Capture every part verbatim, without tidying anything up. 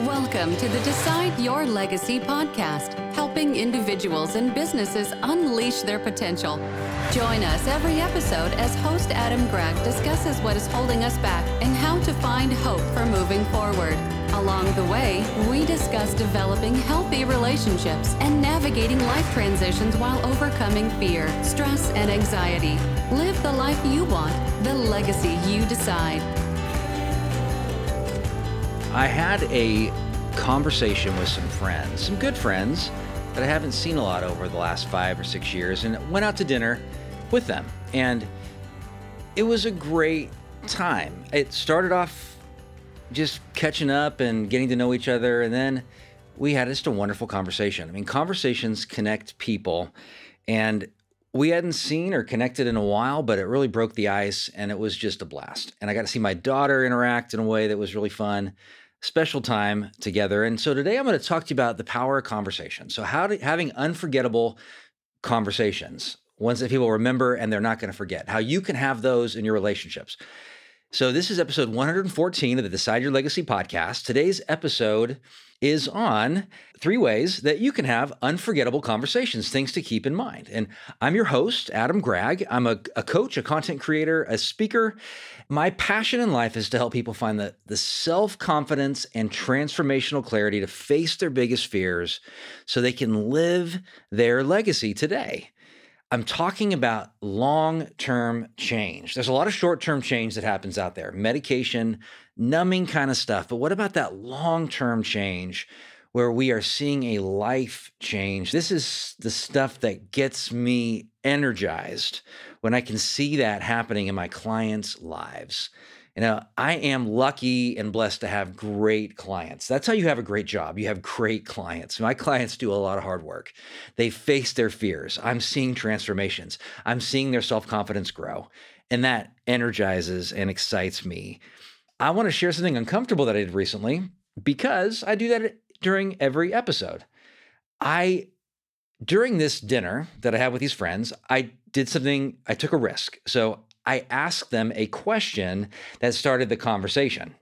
Welcome to the Decide Your Legacy podcast, helping individuals and businesses unleash their potential. Join us every episode as host Adam Gregg discusses what is holding us back and how to find hope for moving forward. Along the way, we discuss developing healthy relationships and navigating life transitions while overcoming fear, stress, and anxiety. Live the life you want, the legacy you decide. I had a conversation with some friends, some good friends that I haven't seen a lot over the last five or six years, and went out to dinner with them. And it was a great time. It started off just catching up and getting to know each other, and then we had just a wonderful conversation. I mean, conversations connect people, and we hadn't seen or connected in a while, but it really broke the ice, and it was just a blast. And I got to see my daughter interact in a way that was really fun. Special time together. And so today I'm going to talk to you about the power of conversation. So how to, having unforgettable conversations, ones that people remember and they're not going to forget, how you can have those in your relationships. So this is episode one hundred fourteen of the Decide Your Legacy podcast. Today's episode is on three ways that you can have unforgettable conversations, things to keep in mind. And I'm your host, Adam Gregg. I'm a, a coach, a content creator, a speaker. My passion in life is to help people find the, the self-confidence and transformational clarity to face their biggest fears so they can live their legacy today. I'm talking about long-term change. There's a lot of short-term change that happens out there, medication, numbing kind of stuff. But what about that long-term change where we are seeing a life change? This is the stuff that gets me energized when I can see that happening in my clients' lives. You know, I am lucky and blessed to have great clients. That's how you have a great job. You have great clients. My clients do a lot of hard work. They face their fears. I'm seeing transformations. I'm seeing their self-confidence grow. And that energizes and excites me. I want to share something uncomfortable that I did recently because I do that during every episode. I, during this dinner that I had with these friends, I did something, I took a risk. So I asked them a question that started the conversation,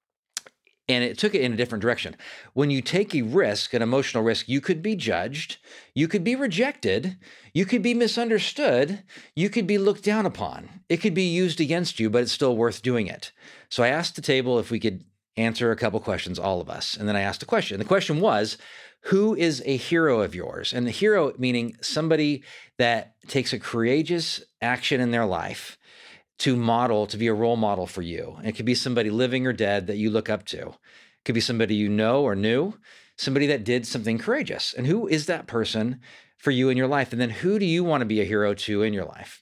and it took it in a different direction. When you take a risk, an emotional risk, you could be judged, you could be rejected, you could be misunderstood, you could be looked down upon. It could be used against you, but it's still worth doing it. So I asked the table if we could answer a couple questions, all of us. And then I asked a question. The question was, who is a hero of yours? And the hero meaning somebody that takes a courageous action in their life to model, to be a role model for you. And it could be somebody living or dead that you look up to. It could be somebody you know or knew, somebody that did something courageous. And who is that person for you in your life? And then who do you want to be a hero to in your life?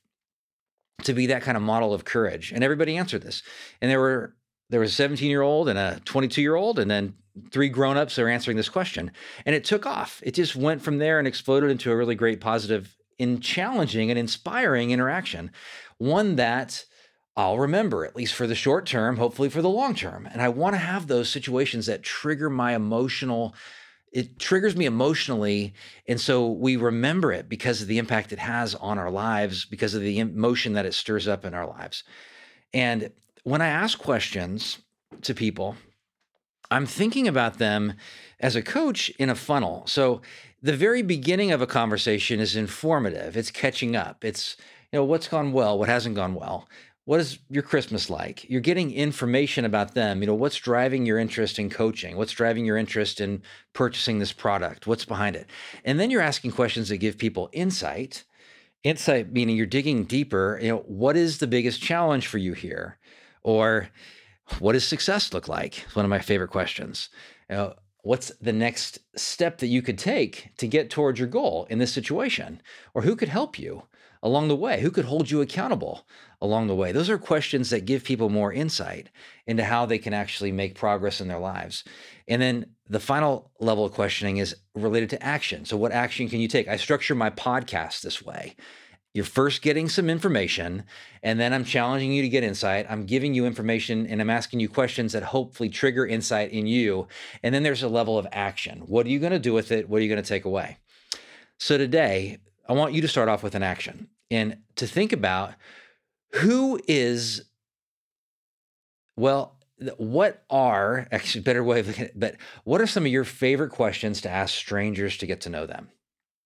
To be that kind of model of courage. And everybody answered this. And there were there was a seventeen-year-old and a twenty-two-year-old, and then three grown-ups that are answering this question. And it took off. It just went from there and exploded into a really great, positive, and challenging and inspiring interaction. One that I'll remember, at least for the short term, hopefully for the long term. And I want to have those situations that trigger my emotional, it triggers me emotionally. And so we remember it because of the impact it has on our lives, because of the emotion that it stirs up in our lives. And when I ask questions to people, I'm thinking about them as a coach in a funnel. So the very beginning of a conversation is informative. It's catching up. It's, you know, what's gone well, what hasn't gone well. What is your Christmas like? You're getting information about them. You know, what's driving your interest in coaching? What's driving your interest in purchasing this product? What's behind it? And then you're asking questions that give people insight. Insight meaning you're digging deeper. You know, what is the biggest challenge for you here? Or what does success look like? It's one of my favorite questions. You know, what's the next step that you could take to get towards your goal in this situation? Or who could help you along the way? Who could hold you accountable along the way? Those are questions that give people more insight into how they can actually make progress in their lives. And then the final level of questioning is related to action. So what action can you take? I structure my podcast this way. You're first getting some information, and then I'm challenging you to get insight. I'm giving you information, and I'm asking you questions that hopefully trigger insight in you. And then there's a level of action. What are you going to do with it? What are you going to take away? So today, I want you to start off with an action and to think about who is, well, what are, actually better way of looking at it, but what are some of your favorite questions to ask strangers to get to know them?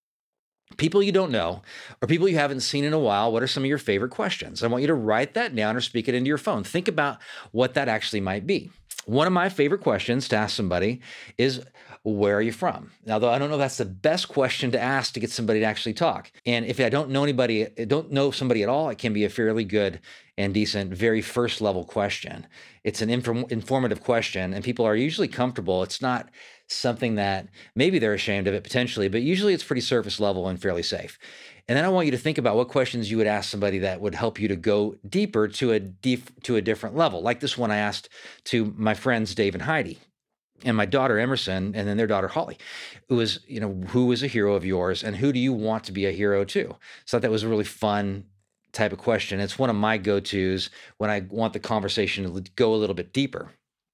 People you don't know or people you haven't seen in a while, what are some of your favorite questions? I want you to write that down or speak it into your phone. Think about what that actually might be. One of my favorite questions to ask somebody is, where are you from? Now, though I don't know if that's the best question to ask to get somebody to actually talk. And if I don't know anybody, don't know somebody at all, it can be a fairly good and decent, very first level question. It's an inform- informative question, and people are usually comfortable. It's not something that maybe they're ashamed of it potentially, but usually it's pretty surface level and fairly safe. And then I want you to think about what questions you would ask somebody that would help you to go deeper to a deep, to a different level. Like this one I asked to my friends, Dave and Heidi, and my daughter Emerson, and then their daughter Holly, who was, you know, who is a hero of yours and who do you want to be a hero to? So I thought that was a really fun type of question. It's one of my go-tos when I want the conversation to go a little bit deeper.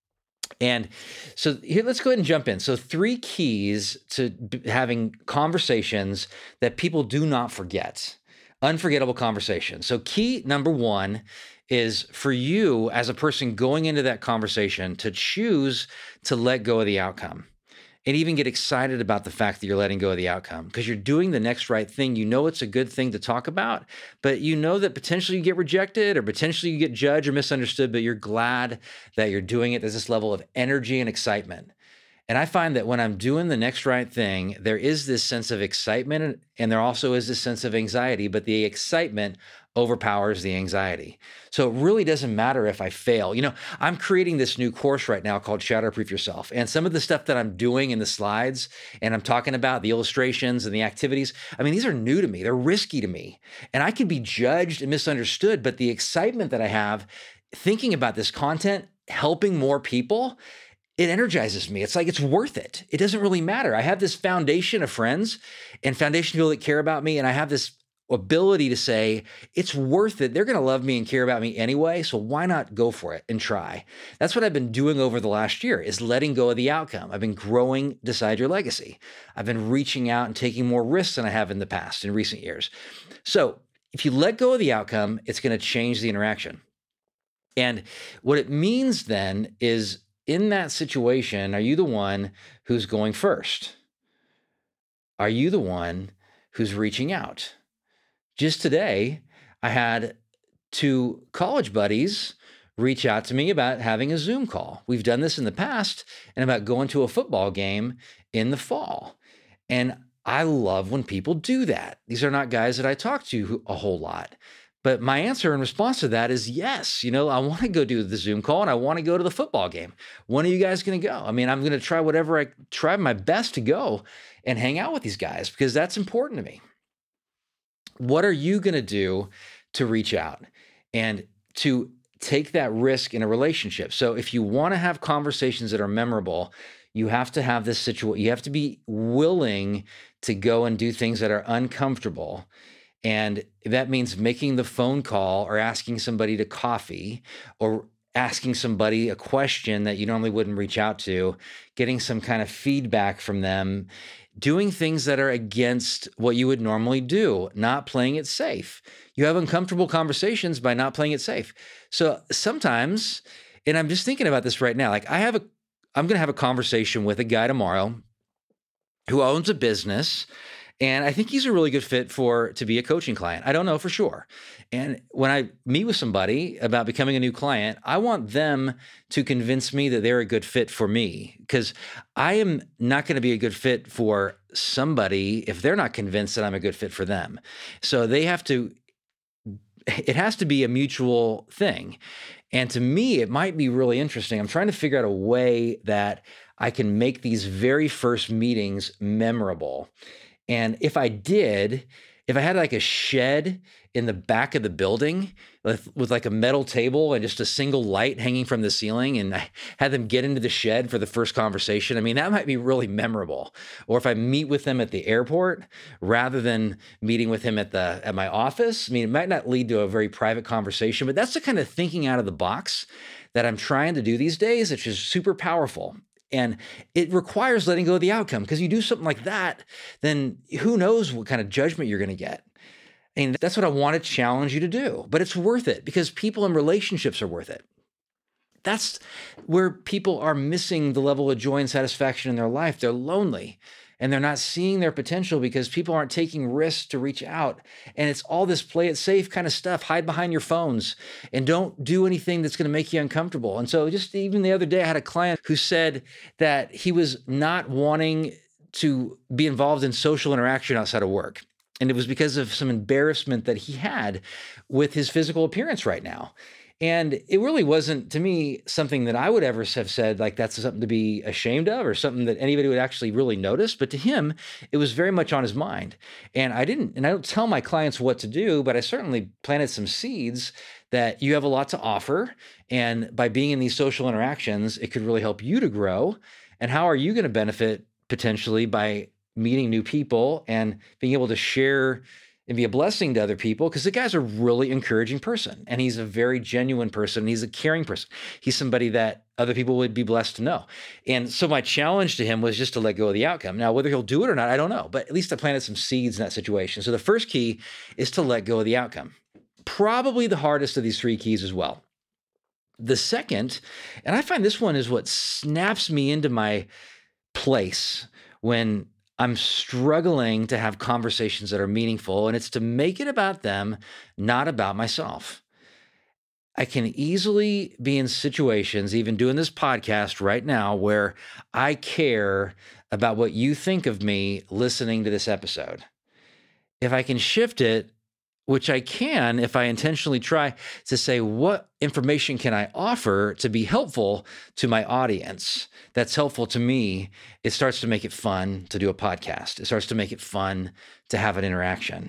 And so here, let's go ahead and jump in. So three keys to b- having conversations that people do not forget, unforgettable conversations. So key number one is for you as a person going into that conversation to choose to let go of the outcome and even get excited about the fact that you're letting go of the outcome because you're doing the next right thing. You know it's a good thing to talk about, but you know that potentially you get rejected or potentially you get judged or misunderstood, but you're glad that you're doing it. There's this level of energy and excitement. And I find that when I'm doing the next right thing, there is this sense of excitement and there also is this sense of anxiety, but the excitement overpowers the anxiety. So it really doesn't matter if I fail. You know, I'm creating this new course right now called Shatterproof Yourself. And some of the stuff that I'm doing in the slides and I'm talking about the illustrations and the activities, I mean, these are new to me. They're risky to me. And I can be judged and misunderstood, but the excitement that I have thinking about this content, helping more people, it energizes me. It's like, it's worth it. It doesn't really matter. I have this foundation of friends and foundation people that care about me. And I have this ability to say, it's worth it. They're going to love me and care about me anyway. So why not go for it and try? That's what I've been doing over the last year is letting go of the outcome. I've been growing Decide Your Legacy. I've been reaching out and taking more risks than I have in the past in recent years. So if you let go of the outcome, it's going to change the interaction. And what it means then is in that situation, are you the one who's going first? Are you the one who's reaching out? Just today, I had two college buddies reach out to me about having a Zoom call. We've done this in the past and about going to a football game in the fall. And I love when people do that. These are not guys that I talk to a whole lot. But my answer in response to that is yes. You know, I want to go do the Zoom call and I want to go to the football game. When are you guys going to go? I mean, I'm going to try whatever I try my best to go and hang out with these guys because that's important to me. What are you going to do to reach out and to take that risk in a relationship? So if you want to have conversations that are memorable, you have to have this situation. You have to be willing to go and do things that are uncomfortable. And that means making the phone call or asking somebody to coffee or asking somebody a question that you normally wouldn't reach out to, getting some kind of feedback from them, doing things that are against what you would normally do, not playing it safe. You have uncomfortable conversations by not playing it safe. So sometimes, and I'm just thinking about this right now, like I have a, I'm going to have a conversation with a guy tomorrow who owns a business. And I think he's a really good fit for to be a coaching client. I don't know for sure. And when I meet with somebody about becoming a new client, I want them to convince me that they're a good fit for me because I am not going to be a good fit for somebody if they're not convinced that I'm a good fit for them. So they have to, it has to be a mutual thing. And to me, it might be really interesting. I'm trying to figure out a way that I can make these very first meetings memorable. And if I did, if I had like a shed in the back of the building with, with like a metal table and just a single light hanging from the ceiling, and I had them get into the shed for the first conversation, I mean, that might be really memorable. Or if I meet with them at the airport rather than meeting with him at the at my office, I mean, it might not lead to a very private conversation, but that's the kind of thinking out of the box that I'm trying to do these days, which is super powerful. And it requires letting go of the outcome because you do something like that, then who knows what kind of judgment you're going to get. And that's what I want to challenge you to do. But it's worth it because people in relationships are worth it. That's where people are missing the level of joy and satisfaction in their life. They're lonely and they're not seeing their potential because people aren't taking risks to reach out. And it's all this play it safe kind of stuff. Hide behind your phones and don't do anything that's going to make you uncomfortable. And so just even the other day, I had a client who said that he was not wanting to be involved in social interaction outside of work. And it was because of some embarrassment that he had with his physical appearance right now. And it really wasn't, to me, something that I would ever have said, like, that's something to be ashamed of or something that anybody would actually really notice. But to him, it was very much on his mind. And I didn't, and I don't tell my clients what to do, but I certainly planted some seeds that you have a lot to offer. And by being in these social interactions, it could really help you to grow. And how are you going to benefit potentially by meeting new people and being able to share and be a blessing to other people? Because the guy's a really encouraging person and he's a very genuine person. He's a caring person. He's somebody that other people would be blessed to know. And so my challenge to him was just to let go of the outcome. Now, whether he'll do it or not, I don't know, but at least I planted some seeds in that situation. So the first key is to let go of the outcome. Probably the hardest of these three keys as well. The second, and I find this one is what snaps me into my place when I'm struggling to have conversations that are meaningful, and it's to make it about them, not about myself. I can easily be in situations, even doing this podcast right now, where I care about what you think of me listening to this episode. If I can shift it, which I can if I intentionally try to say, what information can I offer to be helpful to my audience that's helpful to me, it starts to make it fun to do a podcast. It starts to make it fun to have an interaction.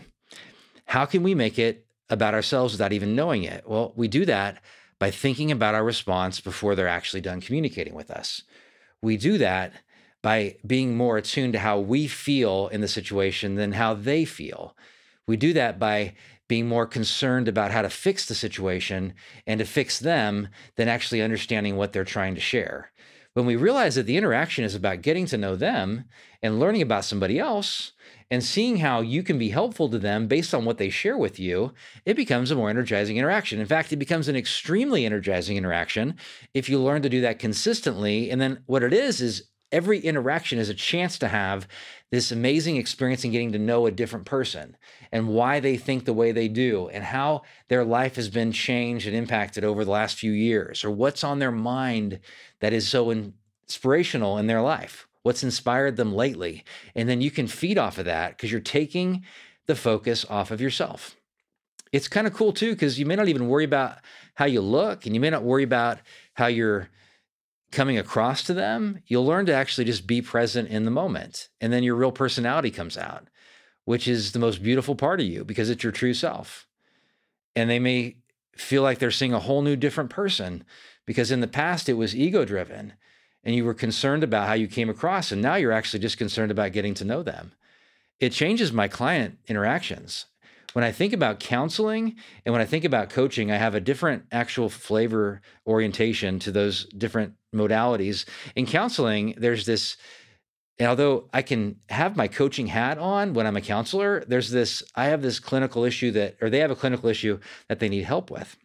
How can we make it about ourselves without even knowing it? Well, we do that by thinking about our response before they're actually done communicating with us. We do that by being more attuned to how we feel in the situation than how they feel. We do that by being more concerned about how to fix the situation and to fix them than actually understanding what they're trying to share. When we realize that the interaction is about getting to know them and learning about somebody else and seeing how you can be helpful to them based on what they share with you, it becomes a more energizing interaction. In fact, it becomes an extremely energizing interaction if you learn to do that consistently. And then what it is, is every interaction is a chance to have this amazing experience in getting to know a different person and why they think the way they do and how their life has been changed and impacted over the last few years, or what's on their mind that is so inspirational in their life, what's inspired them lately. And then you can feed off of that because you're taking the focus off of yourself. It's kind of cool too, because you may not even worry about how you look and you may not worry about how you're coming across to them. You'll learn to actually just be present in the moment. And then your real personality comes out, which is the most beautiful part of you because it's your true self. And they may feel like they're seeing a whole new different person because in the past it was ego driven and you were concerned about how you came across. And now you're actually just concerned about getting to know them. It changes my client interactions. When I think about counseling and when I think about coaching, I have a different actual flavor orientation to those different modalities. In counseling, there's this, and although I can have my coaching hat on when I'm a counselor, there's this, I have this clinical issue that, or they have a clinical issue that they need help with.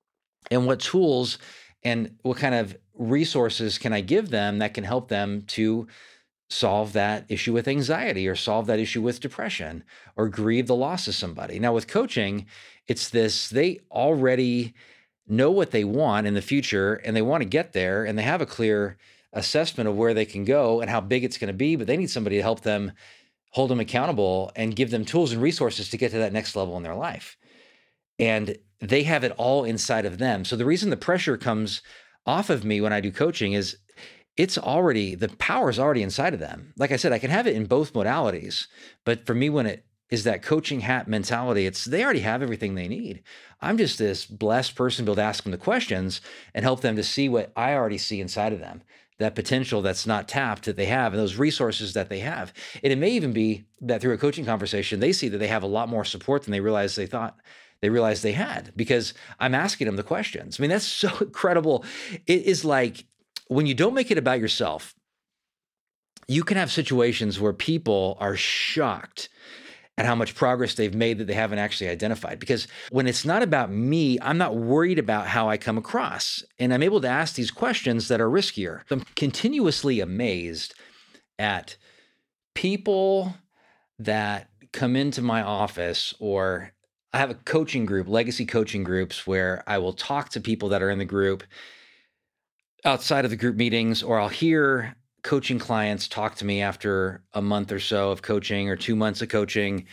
And what tools and what kind of resources can I give them that can help them to solve that issue with anxiety or solve that issue with depression or grieve the loss of somebody. Now with coaching, it's this, they already know what they want in the future and they want to get there and they have a clear assessment of where they can go and how big it's going to be, but they need somebody to help them hold them accountable and give them tools and resources to get to that next level in their life. And they have it all inside of them. So the reason the pressure comes off of me when I do coaching is it's already, the power is already inside of them. Like I said, I can have it in both modalities, but for me, when it is that coaching hat mentality, it's they already have everything they need. I'm just this blessed person to be able to ask them the questions and help them to see what I already see inside of them, that potential that's not tapped that they have and those resources that they have. And it may even be that through a coaching conversation, they see that they have a lot more support than they realized they thought they realized they had because I'm asking them the questions. I mean, that's so incredible. It is like, when you don't make it about yourself, you can have situations where people are shocked at how much progress they've made that they haven't actually identified. Because when it's not about me, I'm not worried about how I come across. And I'm able to ask these questions that are riskier. I'm continuously amazed at people that come into my office, or I have a coaching group, legacy coaching groups, where I will talk to people that are in the group outside of the group meetings, or I'll hear coaching clients talk to me after a month or so of coaching or two months of coaching,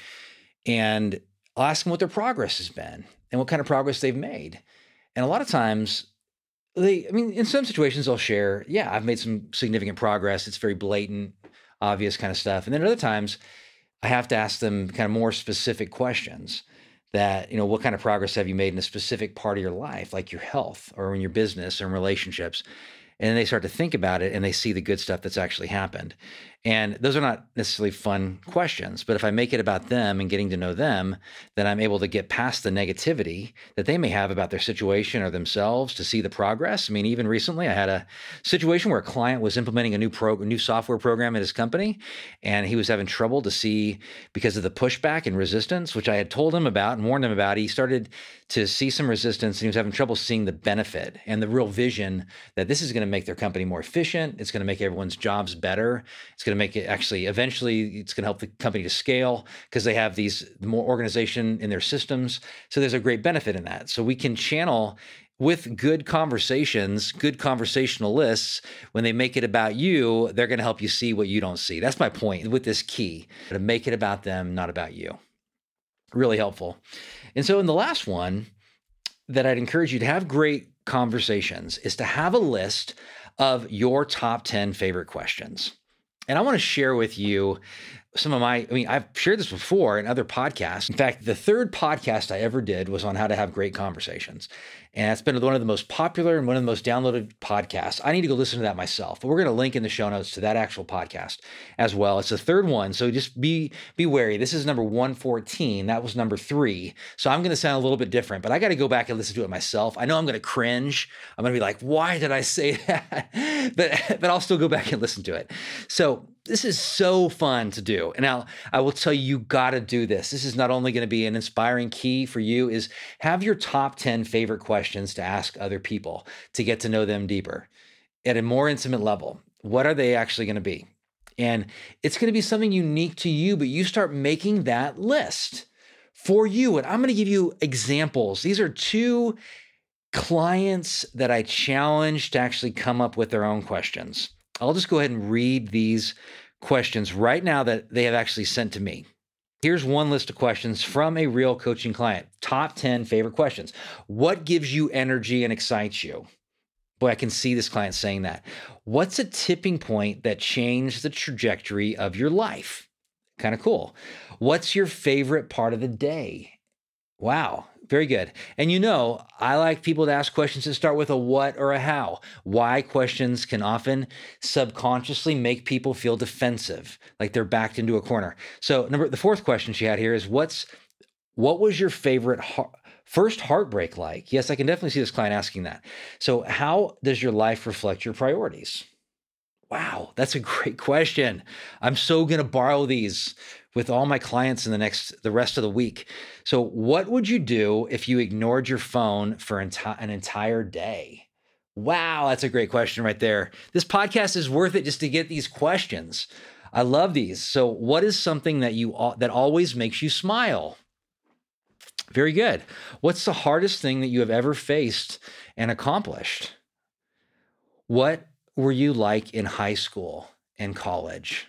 and I'll ask them what their progress has been and what kind of progress they've made. And a lot of times they, I mean, in some situations they'll share, yeah, I've made some significant progress. It's very blatant, obvious kind of stuff. And then other times I have to ask them kind of more specific questions that, you know, what kind of progress have you made in a specific part of your life, like your health or in your business or in relationships? And then they start to think about it and they see the good stuff that's actually happened. And those are not necessarily fun questions, but if I make it about them and getting to know them, then I'm able to get past the negativity that they may have about their situation or themselves to see the progress. I mean, even recently I had a situation where a client was implementing a new pro, new software program at his company, and he was having trouble to see because of the pushback and resistance, which I had told him about and warned him about. He started to see some resistance and he was having trouble seeing the benefit and the real vision that this is going to make their company more efficient. It's going to make everyone's jobs better. It's going to make it actually, eventually it's going to help the company to scale because they have these more organization in their systems. So there's a great benefit in that. So we can channel with good conversations, good conversational lists. When they make it about you, they're going to help you see what you don't see. That's my point with this key, to make it about them, not about you. Really helpful. And so in the last one that I'd encourage you to have great conversations is to have a list of your top ten favorite questions. And I want to share with you some of my, I mean, I've shared this before in other podcasts. In fact, the third podcast I ever did was on how to have great conversations. And it's been one of the most popular and one of the most downloaded podcasts. I need to go listen to that myself, but we're going to link in the show notes to that actual podcast as well. It's the third one. So just be, be wary. This is number one fourteen. That was number three. So I'm going to sound a little bit different, but I got to go back and listen to it myself. I know I'm going to cringe. I'm going to be like, why did I say that? but, but I'll still go back and listen to it. So this is so fun to do. And I'll, I will tell you, you got to do this. This is not only going to be an inspiring key for you, is have your top ten favorite questions to ask other people to get to know them deeper at a more intimate level. What are they actually going to be? And it's going to be something unique to you, but you start making that list for you. And I'm going to give you examples. These are two clients that I challenged to actually come up with their own questions. I'll just go ahead and read these questions right now that they have actually sent to me. Here's one list of questions from a real coaching client. Top ten favorite questions. What gives you energy and excites you? Boy, I can see this client saying that. What's a tipping point that changed the trajectory of your life? Kind of cool. What's your favorite part of the day? Wow. Very good. And you know, I like people to ask questions that start with a what or a how. Why questions can often subconsciously make people feel defensive, like they're backed into a corner. So number, the fourth question she had here is, what's, what was your favorite heart, first heartbreak like? Yes, I can definitely see this client asking that. So how does your life reflect your priorities? Wow, that's a great question. I'm so going to borrow these with all my clients in the next, the rest of the week. So what would you do if you ignored your phone for enti- an entire day? Wow, that's a great question right there. This podcast is worth it just to get these questions. I love these. So what is something that you, that always makes you smile? Very good. What's the hardest thing that you have ever faced and accomplished? What were you like in high school and college?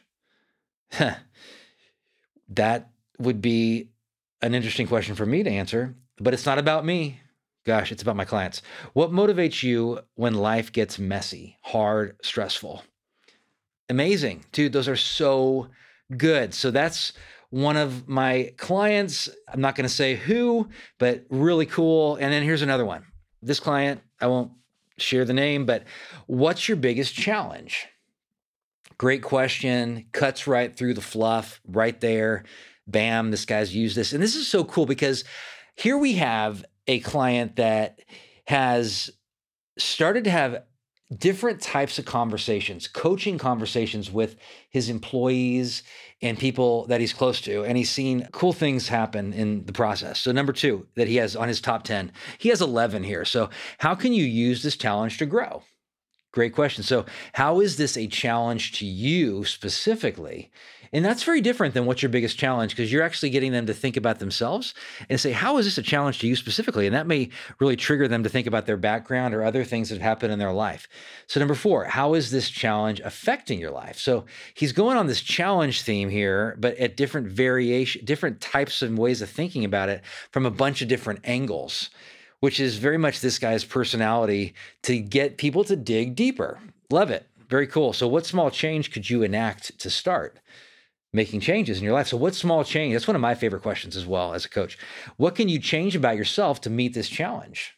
That would be an interesting question for me to answer, but it's not about me. Gosh, it's about my clients. What motivates you when life gets messy, hard, stressful? Amazing. Dude, those are so good. So that's one of my clients. I'm not going to say who, but really cool. And then here's another one. This client, I won't share the name, but what's your biggest challenge? Great question. Cuts right through the fluff right there. Bam, this guy's used this. And this is so cool because here we have a client that has started to have different types of conversations, coaching conversations with his employees and people that he's close to. And he's seen cool things happen in the process. So number two that he has on his top ten, he has eleven here. So how can you use this challenge to grow? Great question. So how is this a challenge to you specifically? And that's very different than what's your biggest challenge, because you're actually getting them to think about themselves and say, how is this a challenge to you specifically? And that may really trigger them to think about their background or other things that have happened in their life. So number four, how is this challenge affecting your life? So he's going on this challenge theme here, but at different variation, different types and ways of thinking about it from a bunch of different angles, which is very much this guy's personality to get people to dig deeper. Love it. Very cool. So what small change could you enact to start making changes in your life? So what small change? That's one of my favorite questions as well as a coach. What can you change about yourself to meet this challenge?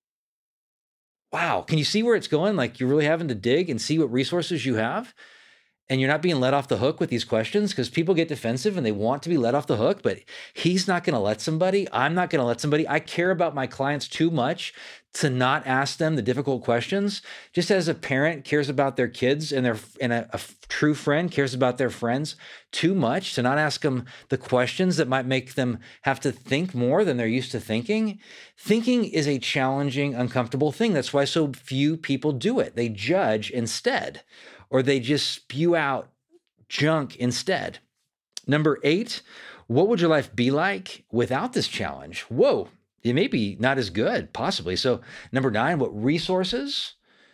Wow. Can you see where it's going? Like you're really having to dig and see what resources you have. And you're not being let off the hook with these questions, because people get defensive and they want to be let off the hook, but he's not going to let somebody, I'm not going to let somebody. I care about my clients too much to not ask them the difficult questions. Just as a parent cares about their kids and their and a, a true friend cares about their friends too much to not ask them the questions that might make them have to think more than they're used to thinking. Thinking is a challenging, uncomfortable thing. That's why so few people do it. They judge instead, or they just spew out junk instead. Number eight, what would your life be like without this challenge? Whoa, it may be not as good, possibly. So number nine, what resources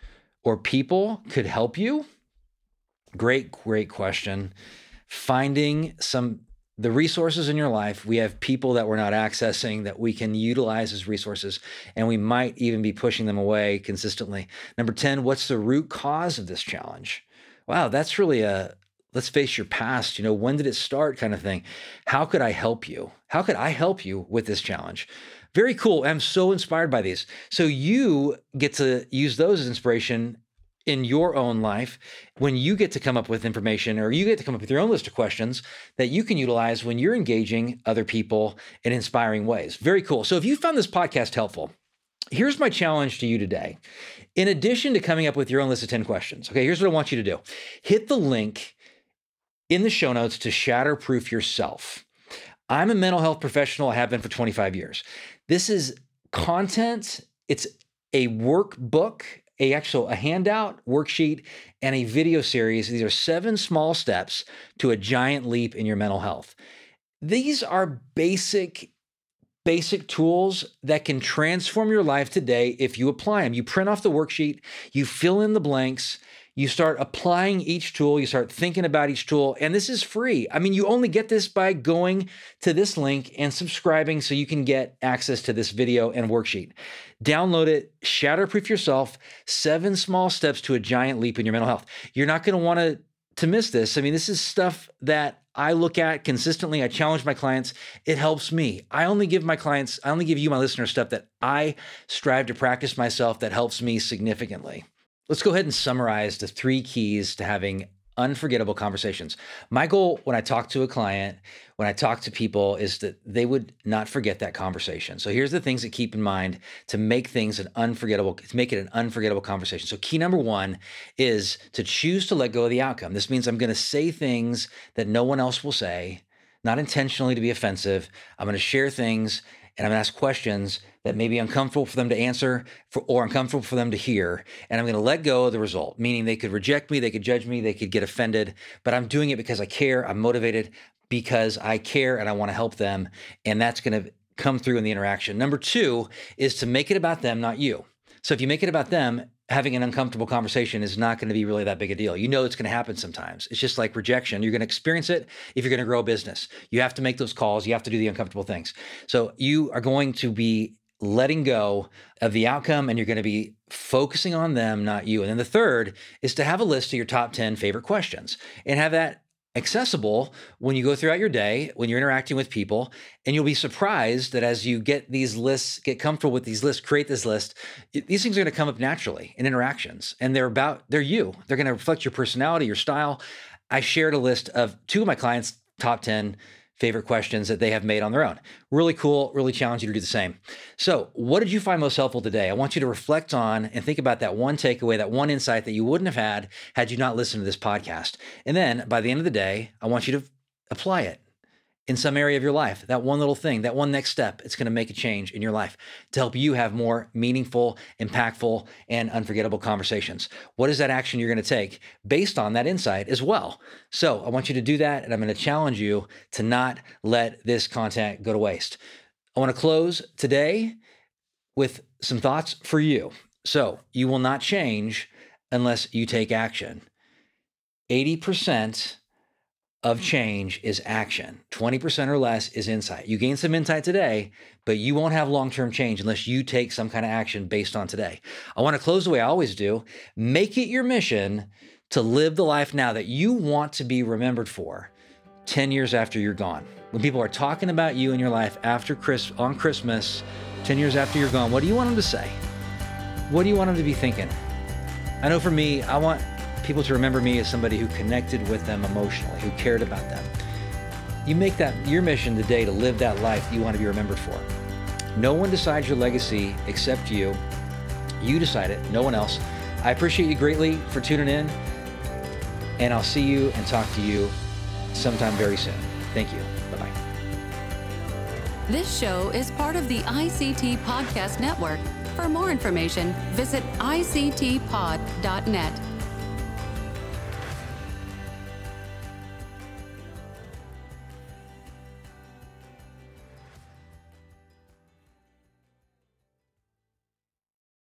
or people could help you? Great, great question. Finding some, the resources in your life, we have people that we're not accessing that we can utilize as resources, and we might even be pushing them away consistently. Number ten, what's the root cause of this challenge? Wow, that's really a, let's face your past, you know, when did it start kind of thing? How could I help you? How could I help you with this challenge? Very cool. I'm so inspired by these. So you get to use those as inspiration in your own life when you get to come up with information, or you get to come up with your own list of questions that you can utilize when you're engaging other people in inspiring ways. Very cool. So if you found this podcast helpful, here's my challenge to you today. In addition to coming up with your own list of ten questions, okay, here's what I want you to do. Hit the link in the show notes to Shatterproof Yourself. I'm a mental health professional. I have been for twenty-five years. This is content. It's a workbook, a actual a handout, worksheet, and a video series. These are seven small steps to a giant leap in your mental health. These are basic basic tools that can transform your life today if you apply them. You print off the worksheet, you fill in the blanks, you start applying each tool, you start thinking about each tool, and this is free. I mean, you only get this by going to this link and subscribing so you can get access to this video and worksheet. Download it, Shatterproof Yourself, seven small steps to a giant leap in your mental health. You're not going to want to to miss this. I mean, this is stuff that I look at consistently. I challenge my clients. It helps me. I only give my clients, I only give you, my listeners, stuff that I strive to practice myself that helps me significantly. Let's go ahead and summarize the three keys to having unforgettable conversations. My goal when I talk to a client, when I talk to people, is that they would not forget that conversation. So here's the things to keep in mind to make things an unforgettable, to make it an unforgettable conversation. So key number one is to choose to let go of the outcome. This means I'm going to say things that no one else will say, not intentionally to be offensive. I'm going to share things and I'm going to ask questions that may be uncomfortable for them to answer for, or uncomfortable for them to hear. And I'm going to let go of the result, meaning they could reject me, they could judge me, they could get offended, but I'm doing it because I care, I'm motivated because I care and I want to help them. And that's going to come through in the interaction. Number two is to make it about them, not you. So if you make it about them, having an uncomfortable conversation is not going to be really that big a deal. You know it's going to happen sometimes. It's just like rejection. You're going to experience it if you're going to grow a business. You have to make those calls. You have to do the uncomfortable things. So you are going to be letting go of the outcome and you're going to be focusing on them, not you. And then the third is to have a list of your top ten favorite questions and have that accessible when you go throughout your day, when you're interacting with people, and you'll be surprised that as you get these lists, get comfortable with these lists, create this list, these things are going to come up naturally in interactions, and they're about, they're you. They're going to reflect your personality, your style. I shared a list of two of my clients' top ten favorite questions that they have made on their own. Really cool, really challenge you to do the same. So what did you find most helpful today? I want you to reflect on and think about that one takeaway, that one insight that you wouldn't have had had you not listened to this podcast. And then by the end of the day, I want you to apply it in some area of your life. That one little thing, that one next step, it's going to make a change in your life to help you have more meaningful, impactful, and unforgettable conversations. What is that action you're going to take based on that insight as well? So I want you to do that, and I'm going to challenge you to not let this content go to waste. I want to close today with some thoughts for you. So you will not change unless you take action. eighty percent of change is action. twenty percent or less is insight. You gain some insight today, but you won't have long-term change unless you take some kind of action based on today. I want to close the way I always do. Make it your mission to live the life now that you want to be remembered for ten years after you're gone. When people are talking about you and your life after Chris on Christmas, ten years after you're gone, what do you want them to say? What do you want them to be thinking? I know for me, I want people to remember me as somebody who connected with them emotionally, who cared about them. You make that your mission today to live that life you want to be remembered for. No one decides your legacy except you. You decide it, no one else. I appreciate you greatly for tuning in, and I'll see you and talk to you sometime very soon. Thank you. Bye-bye. This show is part of the I C T Podcast Network. For more information, visit I C T pod dot net.